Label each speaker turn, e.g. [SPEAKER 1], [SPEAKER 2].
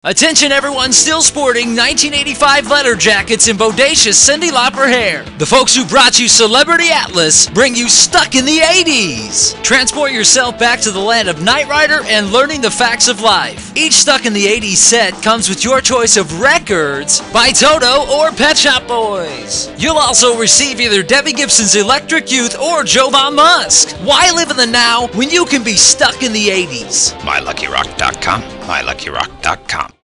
[SPEAKER 1] Attention everyone still sporting 1985 leather jackets in bodacious Cyndi Lauper hair. The folks who brought you Celebrity Atlas bring you Stuck in the 80s. Transport yourself back to the land of Knight Rider and learning the facts of life. Each Stuck in the 80s set comes with your choice of records by Toto or Pet Shop Boys. You'll also receive either Debbie Gibson's Electric Youth or Jovan Musk. Why live in the now when you can be stuck in the 80s?
[SPEAKER 2] MyLuckyRock.com, MyLuckyRock.com.